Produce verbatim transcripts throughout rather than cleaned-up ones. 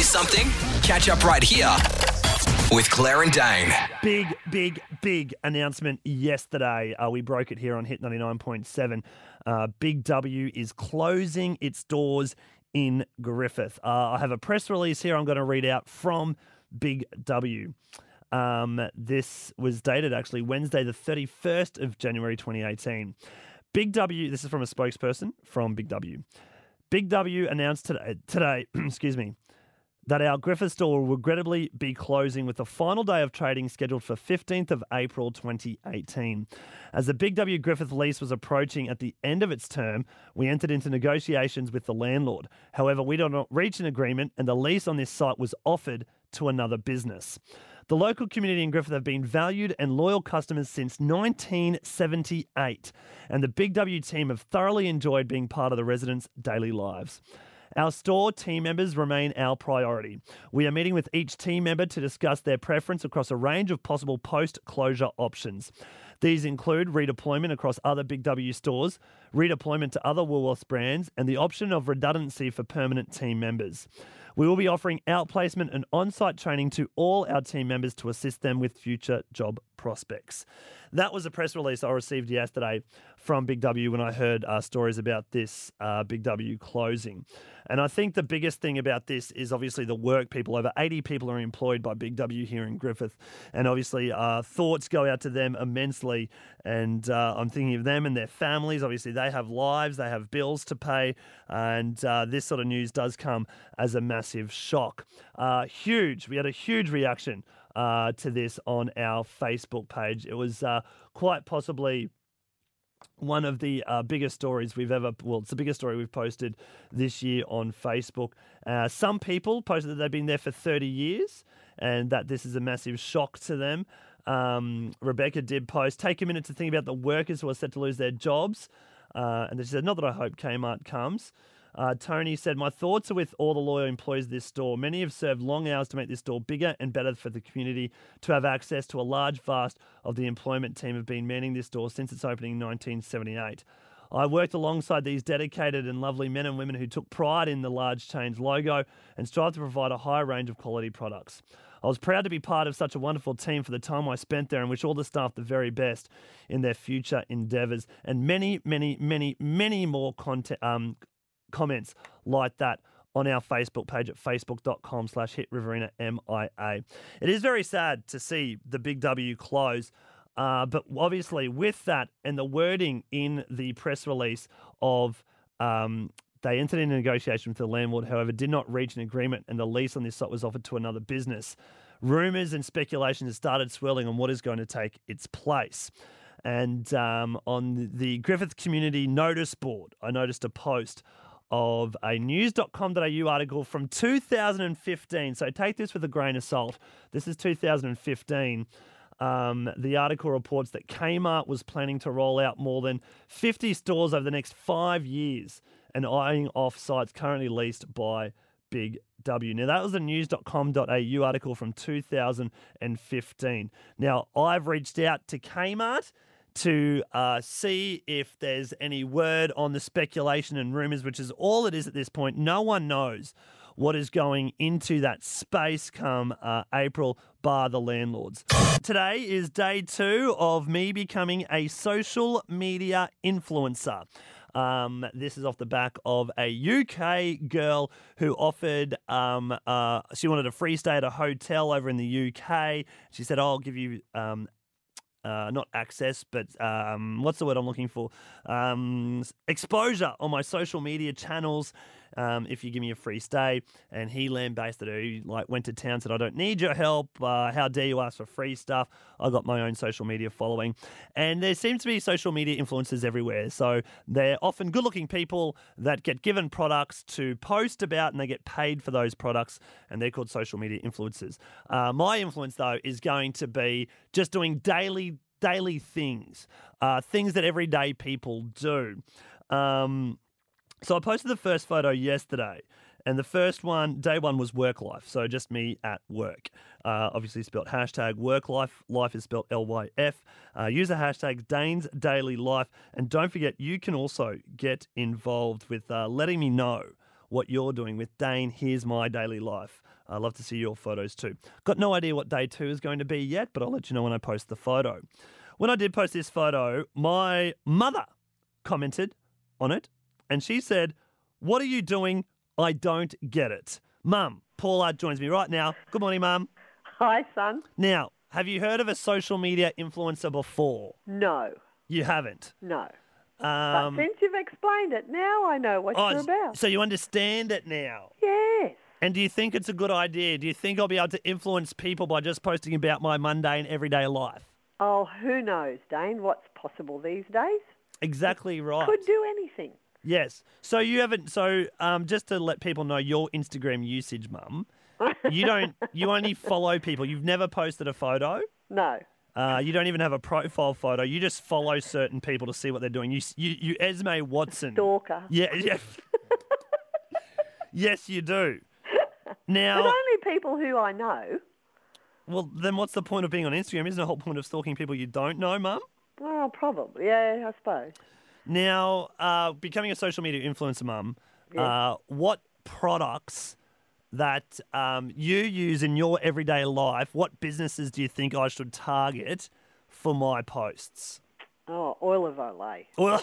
missed something? Catch up right here with Claire and Dane. Big, big, big announcement yesterday. Uh, we broke it here on Hit ninety-nine point seven. Uh, Big W is closing its doors in Griffith. Uh, I have a press release here I'm going to read out from Big W. Um, this was dated actually Wednesday, the thirty-first of January, twenty eighteen. Big W, this is from a spokesperson from Big W. Big W announced today, today excuse me, that our Griffith store will regrettably be closing with the final day of trading scheduled for fifteenth of April twenty eighteen. As the Big W Griffith lease was approaching at the end of its term, we entered into negotiations with the landlord. However, we did not reach an agreement and the lease on this site was offered to another business. The local community in Griffith have been valued and loyal customers since nineteen seventy-eight, and the Big W team have thoroughly enjoyed being part of the residents' daily lives. Our store team members remain our priority. We are meeting with each team member to discuss their preference across a range of possible post-closure options. These include redeployment across other Big W stores, redeployment to other Woolworths brands, and the option of redundancy for permanent team members. We will be offering outplacement and on-site training to all our team members to assist them with future job prospects. That was a press release I received yesterday from Big W when I heard uh, stories about this uh, Big W closing. And I think the biggest thing about this is obviously the work people. Over eighty people are employed by Big W here in Griffith. And obviously uh, thoughts go out to them immensely. And uh, I'm thinking of them and their families. Obviously they have lives, they have bills to pay. And uh, this sort of news does come as a massive shock. Uh, huge. We had a huge reaction uh, to this on our Facebook page. It was uh, quite possibly one of the uh, biggest stories we've ever, well, it's the biggest story we've posted this year on Facebook. Uh, some people posted that they've been there for thirty years and that this is a massive shock to them. Um, Rebecca did post, take a minute to think about the workers who are set to lose their jobs. Uh, and she said, not that I hope Kmart comes. Uh, Tony said, my thoughts are with all the loyal employees of this store. Many have served long hours to make this store bigger and better for the community. To have access to a large vast of the employment team have been manning this store since its opening in nineteen seventy-eight. I worked alongside these dedicated and lovely men and women who took pride in the large chain's logo and strive to provide a high range of quality products. I was proud to be part of such a wonderful team for the time I spent there and wish all the staff the very best in their future endeavours. And many, many, many, many more content, um, comments like that on our Facebook page at facebook.com slash hit Riverina M I A. It is very sad to see the Big W close, uh, but obviously with that and the wording in the press release of um, they entered into negotiation with the landlord, however, did not reach an agreement and the lease on this site was offered to another business. Rumours and speculation have started swirling on what is going to take its place. And um, on the Griffith Community Notice Board, I noticed a post of a news dot com dot a u article from two thousand fifteen. So take this with a grain of salt. This is two thousand fifteen. Um, the article reports that Kmart was planning to roll out more than fifty stores over the next five years and eyeing off sites currently leased by Big W. Now, that was a news dot com dot a u article from two thousand fifteen. Now, I've reached out to Kmart to uh, see if there's any word on the speculation and rumours, which is all it is at this point. No one knows what is going into that space come uh, April, bar the landlords. Today is day two of me becoming a social media influencer. Um, this is off the back of a U K girl who offered, um, uh, she wanted a free stay at a hotel over in the U K. She said, oh, I'll give you um, Uh, not access, but um, what's the word I'm looking for? Um, exposure on my social media channels um, if you give me a free stay. And he lambasted her. He like, went to town, said, I don't need your help. Uh, how dare you ask for free stuff? I got my own social media following. And there seems to be social media influencers everywhere. So they're often good-looking people that get given products to post about and they get paid for those products. And they're called social media influencers. Uh, my influence, though, is going to be just doing daily daily things, uh, things that everyday people do. Um, so I posted the first photo yesterday, and the first one, day one, was work life. So just me at work. Uh, obviously spelt hashtag work life. Life is spelt L Y F. Uh, use the hashtag Dane's Daily Life. And don't forget, you can also get involved with uh, letting me know what you're doing with Dane, Here's My Daily Life. I'd love to see your photos too. Got no idea what day two is going to be yet, but I'll let you know when I post the photo. When I did post this photo, my mother commented on it, and she said, "What are you doing? I don't get it." Mum, Paula joins me right now. Good morning, Mum. Hi, son. Now, have you heard of a social media influencer before? No, You haven't. no. Um, but since you've explained it, now I know what oh, you're about. So you understand it now. Yes. And do you think it's a good idea? Do you think I'll be able to influence people by just posting about my mundane everyday life? Oh, who knows, Dane, what's possible these days? Exactly right. Could do anything. Yes. So you haven't. So um, just to let people know your Instagram usage, Mum, you don't. You only follow people. You've never posted a photo. No. Uh, you don't even have a profile photo. You just follow certain people to see what they're doing. You, you, you Esme Watson. Stalker. Yeah, yeah. Yes, you do. Now, But only people who I know. well, then what's the point of being on Instagram? Isn't the whole point of stalking people you don't know, Mum? Well, probably. Yeah, I suppose. Now, uh, becoming a social media influencer, Mum, Yes. uh, what products that um, you use in your everyday life, what businesses do you think I should target for my posts? Oh, oil of Olay. Well,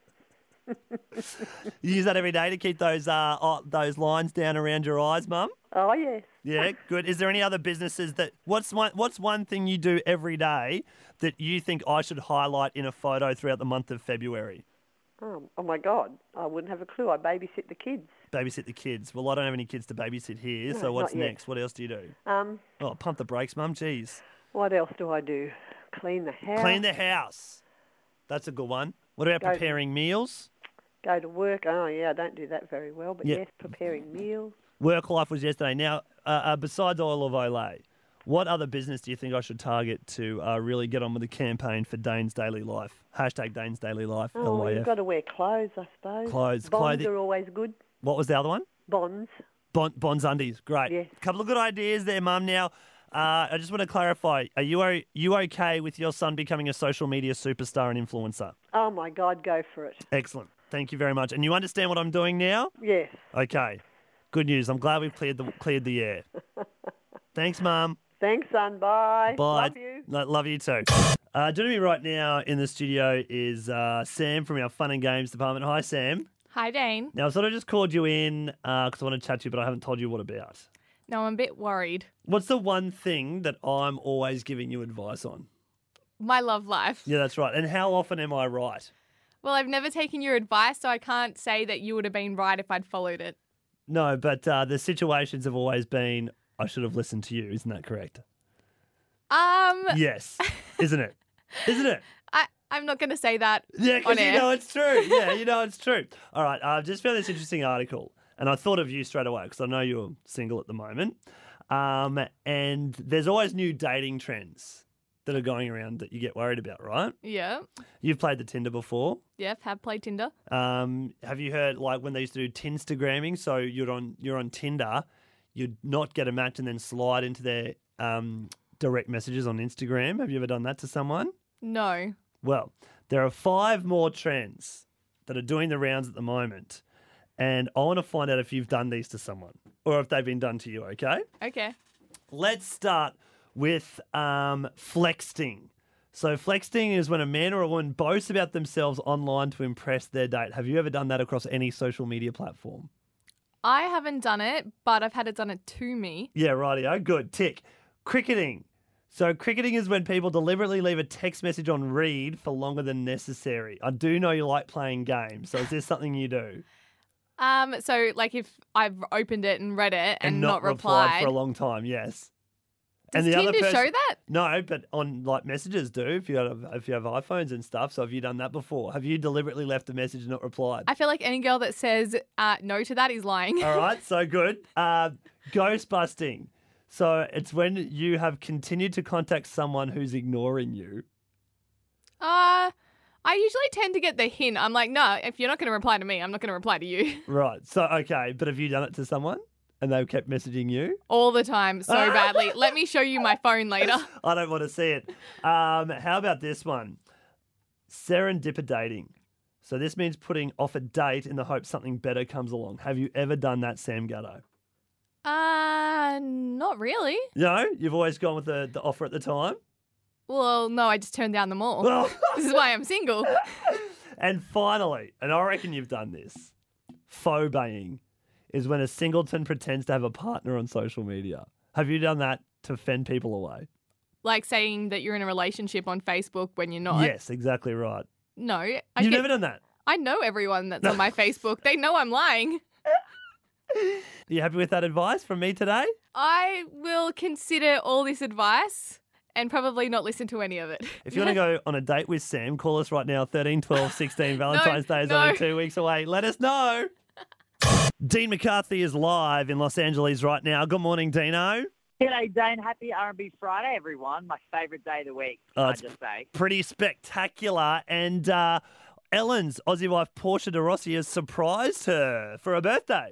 you use that every day to keep those uh, uh, those lines down around your eyes, Mum? Oh, yes. Yeah, good. Is there any other businesses that what's one what's one thing you do every day that you think I should highlight in a photo throughout the month of February? Oh, oh, my God. I wouldn't have a clue. I babysit the kids. Babysit the kids. Well, I don't have any kids to babysit here, No, so what's not yet. next? What else do you do? Um, Oh, pump the brakes, Mum. Jeez. what else do I do? Clean the house. Clean the house. That's a good one. What about Go- preparing meals? Go to work. Oh, yeah, I don't do that very well. But, Yeah. yes, preparing meals. Work life was yesterday. Now, uh, uh, besides Oil of Olay, what other business do you think I should target to uh, really get on with the campaign for Dane's Daily Life? Hashtag Dane's Daily Life, Oh, L Y you've F. got to wear clothes, I suppose. Clothes, Bonds clothing. are always good. What was the other one? Bonds. Bon- Bonds undies. Great. Yes. Couple of good ideas there, Mum. Now, uh, I just want to clarify, are you, o- you okay with your son becoming a social media superstar and influencer? Oh, my God, go for it. Excellent. Thank you very much. And you understand what I'm doing now? Yes. Okay. Good news. I'm glad we've cleared the cleared the air. Thanks, Mum. Thanks, son. Bye. Bye. Love you. Lo- love you too. Uh, joining me right now in the studio is uh, Sam from our Fun and Games department. Hi, Sam. Hi, Dane. Now, I sort of just called you in because I want to chat to you, but I haven't told you what about. No, I'm a bit worried. What's the one thing that I'm always giving you advice on? My love life. Yeah, that's right. And how often am I right? Well, I've never taken your advice, so I can't say that you would have been right if I'd followed it. No, but uh, the situations have always been, I should have listened to you. Isn't that correct? Um, Yes. Isn't it? Isn't it? I, I'm not going to say that Yeah, because on you air. know it's true. Yeah, you know it's true. All right, I've just found this interesting article, and I thought of you straight away because I know you're single at the moment. Um, and there's always new dating trends that are going around that you get worried about, right? Yeah. You've played the Tinder before. Yep, have played Tinder. Um, have you heard like when they used to do Tinstagramming? So you're on you're on Tinder, you'd not get a match and then slide into their um, direct messages on Instagram. Have you ever done that to someone? No. Well, there are five more trends that are doing the rounds at the moment, and I want to find out if you've done these to someone or if they've been done to you, okay? Okay. Let's start with um, flexting. So flexting is when a man or a woman boasts about themselves online to impress their date. Have you ever done that across any social media platform? I haven't done it, but I've had it done it to me. Yeah, rightio. Good. Tick. Cricketing. So cricketing is when people deliberately leave a text message on read for longer than necessary. I do know you like playing games, so is this something you do? Um, so like if I've opened it and read it and, not, replied, for a long time, yes. does the Tinder other person, show that? No, but on like messages do if you have if you have iPhones and stuff. So have you done that before? Have you deliberately left a message and not replied? I feel like any girl that says uh, no to that is lying. All right, so good. Uh, ghost busting. So it's when you have continued to contact someone who's ignoring you. Uh, I usually tend to get the hint. I'm like, no, if you're not going to reply to me, I'm not going to reply to you. Right. So okay, but have you done it to someone and they've kept messaging you? All the time, so badly. Let me show you my phone later. I don't want to see it. Um, how about this one? Serendipity dating. So this means putting off a date in the hope something better comes along. Have you ever done that, Sam Gatto? Uh, not really. No? You've always gone with the, the offer at the time? Well, no, I just turned down them all. Well, This is why I'm single. and finally, and I reckon you've done this, phobaying is when a singleton pretends to have a partner on social media. Have you done that to fend people away? Like saying that you're in a relationship on Facebook when you're not. Yes, exactly right. No. I You've get- never done that? I know everyone that's on my Facebook. They know I'm lying. Are you happy with that advice from me today? I will consider all this advice and probably not listen to any of it. If you want to go on a date with Sam, call us right now, thirteen, twelve, sixteen. Valentine's Day is no. only two weeks away. Let us know. Dean McCarthy is live in Los Angeles right now. Good morning, Dino. G'day, Dane. Happy R and B Friday, everyone. My favourite day of the week, Oh, can I it's just say. Pretty spectacular. And uh, Ellen's Aussie wife, Portia de Rossi, has surprised her for her birthday.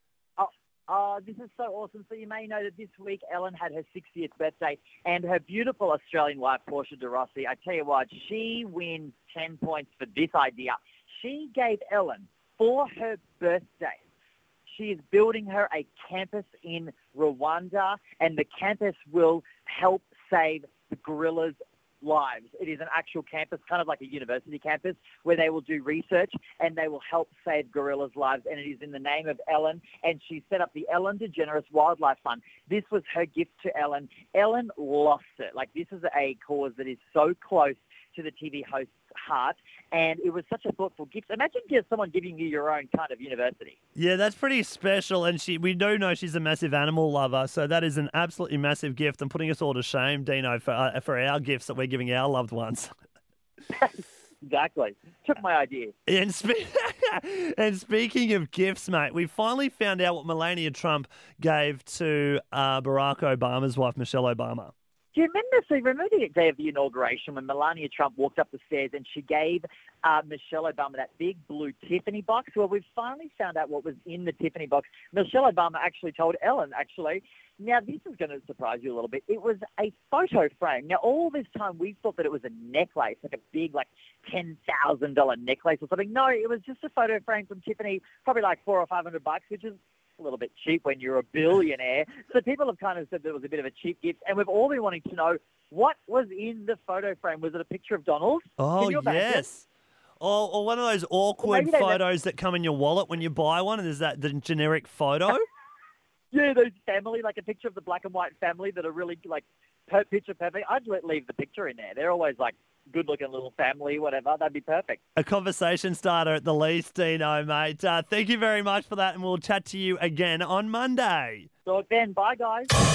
Oh, this is so awesome. So you may know that this week Ellen had her sixtieth birthday, and her beautiful Australian wife, Portia de Rossi, I tell you what, she wins ten points for this idea. She gave Ellen, for her birthday, she is building her a campus in Rwanda, and the campus will help save the gorillas' lives. It is an actual campus, kind of like a university campus, where they will do research and they will help save gorillas' lives. And it is in the name of Ellen. And she set up the Ellen DeGeneres Wildlife Fund. This was her gift to Ellen. Ellen lost it. Like, this is a cause that is so close to the T V host's heart, and it was such a thoughtful gift. Imagine just someone giving you your own kind of university. Yeah, that's pretty special. And she, we do know she's a massive animal lover, so that is an absolutely massive gift and putting us all to shame, Dino, for, uh, for our gifts that we're giving our loved ones. Exactly. Took my idea. And, spe- and speaking of gifts, mate, we finally found out what Melania Trump gave to uh, Barack Obama's wife, Michelle Obama. Do you remember, so you remember the day of the inauguration when Melania Trump walked up the stairs and she gave uh, Michelle Obama that big blue Tiffany box? Well, we've finally found out what was in the Tiffany box. Michelle Obama actually told Ellen, actually, now this is going to surprise you a little bit. It was a photo frame. Now, all this time we thought that it was a necklace, like a big, like ten thousand dollars necklace or something. No, it was just a photo frame from Tiffany, probably like four or five hundred bucks, which is a little bit cheap when you're a billionaire. So people have kind of said that it was a bit of a cheap gift, and we've all been wanting to know what was in the photo frame. Was it a picture of Donald? Oh, Can you imagine? yes. Or, or one of those awkward maybe they- photos that come in your wallet when you buy one, and there's that the generic photo. Yeah, those family, like a picture of the black and white family that are really like per- picture perfect. I'd let, leave the picture in there. They're always like good-looking little family, whatever. That'd be perfect. A conversation starter at the least, Dino, mate. Uh, thank you very much for that, and we'll chat to you again on Monday. So then, bye, guys.